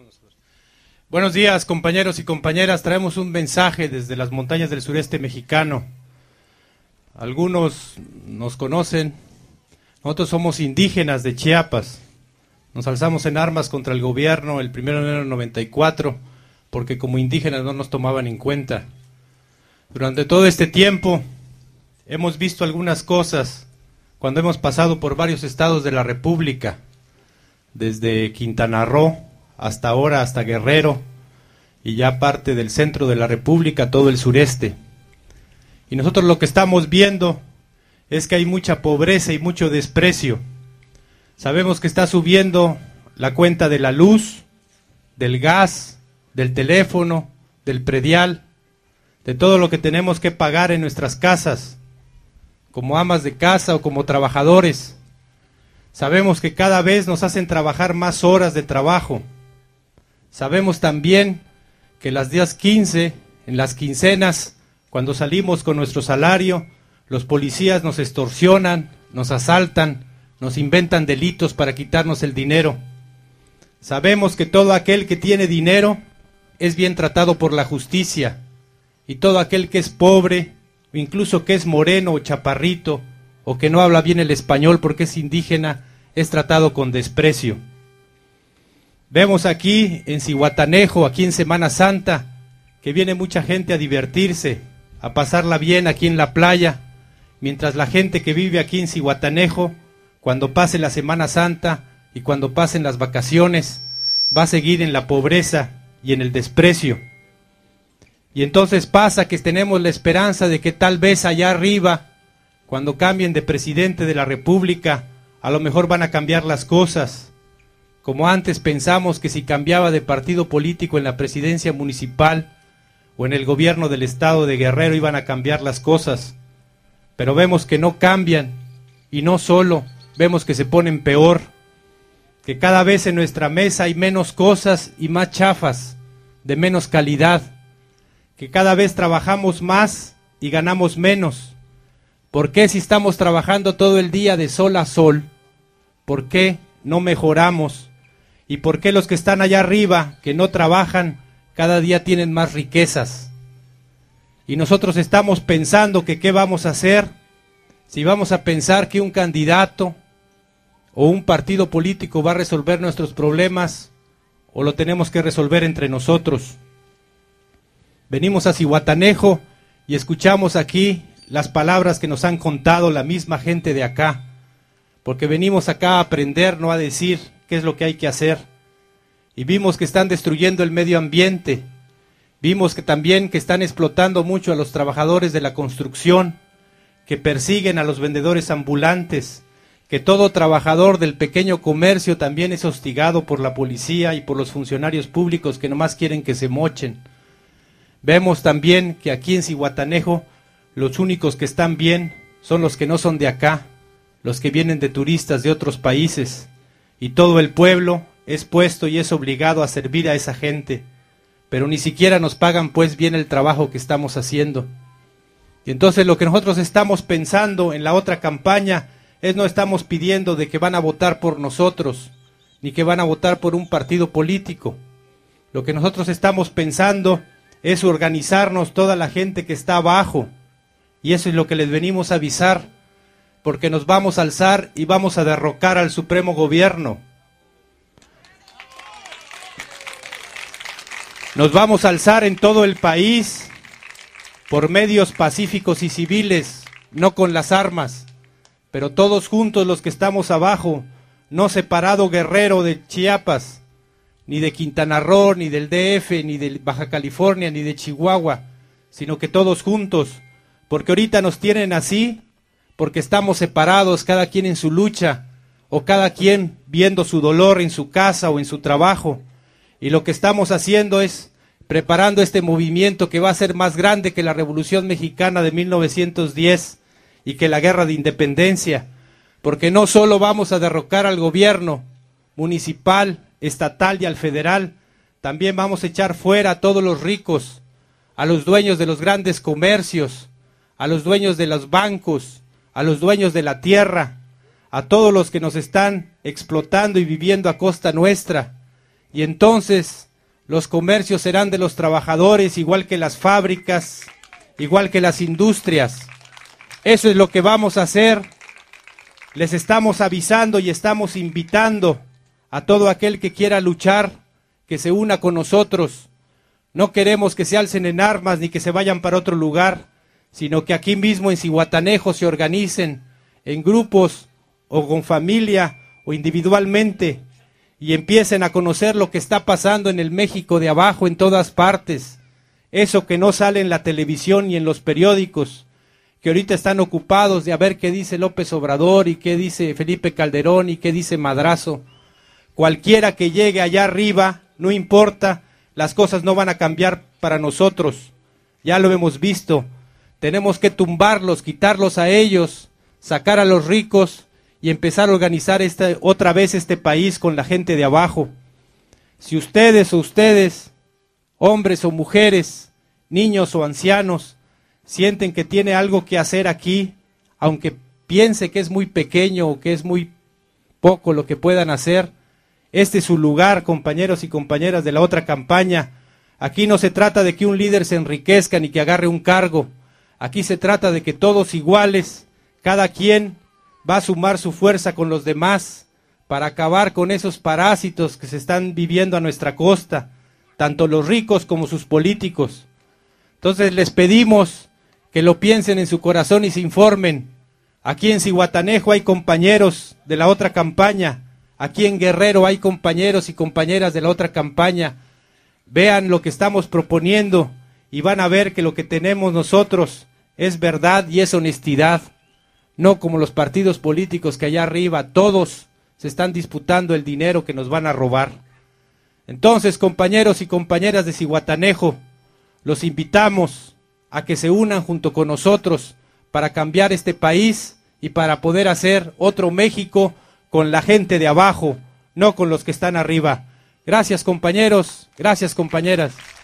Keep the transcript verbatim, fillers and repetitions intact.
Buenos días, compañeros y compañeras. Traemos un mensaje desde las montañas del sureste mexicano. Algunos nos conocen. Nosotros somos indígenas de Chiapas. Nos alzamos en armas contra el gobierno el primero de enero del noventa y cuatro, porque como indígenas no nos tomaban en cuenta. Durante todo este tiempo hemos visto algunas cosas cuando hemos pasado por varios estados de la República, desde Quintana Roo hasta ahora, hasta Guerrero, y ya parte del centro de la República, todo el sureste. Y nosotros lo que estamos viendo es que hay mucha pobreza y mucho desprecio. Sabemos que está subiendo la cuenta de la luz, del gas, del teléfono, del predial, de todo lo que tenemos que pagar en nuestras casas, como amas de casa o como trabajadores. Sabemos que cada vez nos hacen trabajar más horas de trabajo. Sabemos también que las días quince, en las quincenas, cuando salimos con nuestro salario, los policías nos extorsionan, nos asaltan, nos inventan delitos para quitarnos el dinero. Sabemos que todo aquel que tiene dinero es bien tratado por la justicia, y todo aquel que es pobre, o incluso que es moreno o chaparrito, o que no habla bien el español porque es indígena, es tratado con desprecio. Vemos aquí en Zihuatanejo, aquí en Semana Santa, que viene mucha gente a divertirse, a pasarla bien aquí en la playa, mientras la gente que vive aquí en Zihuatanejo, cuando pase la Semana Santa y cuando pasen las vacaciones, va a seguir en la pobreza y en el desprecio. Y entonces pasa que tenemos la esperanza de que tal vez allá arriba, cuando cambien de presidente de la República, a lo mejor van a cambiar las cosas. Como antes pensamos que si cambiaba de partido político en la presidencia municipal o en el gobierno del estado de Guerrero iban a cambiar las cosas. Pero vemos que no cambian, y no solo, vemos que se ponen peor, que cada vez en nuestra mesa hay menos cosas y más chafas, de menos calidad, que cada vez trabajamos más y ganamos menos. ¿Por qué si estamos trabajando todo el día de sol a sol? ¿Por qué no mejoramos? ¿Y por qué los que están allá arriba, que no trabajan, cada día tienen más riquezas? Y nosotros estamos pensando que qué vamos a hacer, si vamos a pensar que un candidato o un partido político va a resolver nuestros problemas, o lo tenemos que resolver entre nosotros. Venimos a Zihuatanejo y escuchamos aquí las palabras que nos han contado la misma gente de acá, porque venimos acá a aprender, no a decir qué es lo que hay que hacer. Y vimos que están destruyendo el medio ambiente, vimos que también que están explotando mucho a los trabajadores de la construcción, que persiguen a los vendedores ambulantes, que todo trabajador del pequeño comercio también es hostigado por la policía y por los funcionarios públicos que nomás quieren que se mochen. Vemos también que aquí en Zihuatanejo los únicos que están bien son los que no son de acá, los que vienen de turistas de otros países, y todo el pueblo es puesto y es obligado a servir a esa gente, pero ni siquiera nos pagan pues bien el trabajo que estamos haciendo. Y entonces lo que nosotros estamos pensando en la otra campaña es no estamos pidiendo de que van a votar por nosotros, ni que van a votar por un partido político. Lo que nosotros estamos pensando es organizarnos toda la gente que está abajo, y eso es lo que les venimos a avisar, porque nos vamos a alzar y vamos a derrocar al Supremo Gobierno. Nos vamos a alzar en todo el país por medios pacíficos y civiles, no con las armas, pero todos juntos los que estamos abajo, no separado Guerrero de Chiapas, ni de Quintana Roo, ni del D F, ni de Baja California, ni de Chihuahua, sino que todos juntos, porque ahorita nos tienen así, porque estamos separados, cada quien en su lucha, o cada quien viendo su dolor en su casa o en su trabajo, y lo que estamos haciendo es preparando este movimiento que va a ser más grande que la Revolución Mexicana de mil novecientos diez y que la Guerra de Independencia, porque no solo vamos a derrocar al gobierno municipal, estatal y al federal, también vamos a echar fuera a todos los ricos, a los dueños de los grandes comercios, a los dueños de los bancos, a los dueños de la tierra, a todos los que nos están explotando y viviendo a costa nuestra. y entonces los comercios serán de los trabajadores, igual que las fábricas, igual que las industrias. Eso es lo que vamos a hacer. Les estamos avisando y estamos invitando a todo aquel que quiera luchar, que se una con nosotros. No queremos que se alcen en armas ni que se vayan para otro lugar, sino que aquí mismo en Zihuatanejo se organicen en grupos o con familia o individualmente y empiecen a conocer lo que está pasando en el México de abajo, en todas partes. Eso que no sale en la televisión y en los periódicos, que ahorita están ocupados de a ver qué dice López Obrador y qué dice Felipe Calderón y qué dice Madrazo. Cualquiera que llegue allá arriba, no importa, las cosas no van a cambiar para nosotros. Ya lo hemos visto. Tenemos que tumbarlos, quitarlos a ellos, sacar a los ricos y empezar a organizar esta, otra vez este país con la gente de abajo. Si ustedes o ustedes, hombres o mujeres, niños o ancianos, sienten que tiene algo que hacer aquí, aunque piense que es muy pequeño o que es muy poco lo que puedan hacer, este es su lugar, compañeros y compañeras de la otra campaña. Aquí no se trata de que un líder se enriquezca ni que agarre un cargo. Aquí se trata de que todos iguales, cada quien va a sumar su fuerza con los demás para acabar con esos parásitos que se están viviendo a nuestra costa, tanto los ricos como sus políticos. Entonces les pedimos que lo piensen en su corazón y se informen. Aquí en Zihuatanejo hay compañeros de la otra campaña, aquí en Guerrero hay compañeros y compañeras de la otra campaña. Vean lo que estamos proponiendo y van a ver que lo que tenemos nosotros es verdad y es honestidad, no como los partidos políticos que allá arriba todos se están disputando el dinero que nos van a robar. Entonces, compañeros y compañeras de Zihuatanejo, los invitamos a que se unan junto con nosotros para cambiar este país y para poder hacer otro México con la gente de abajo, no con los que están arriba. Gracias, compañeros, gracias, compañeras.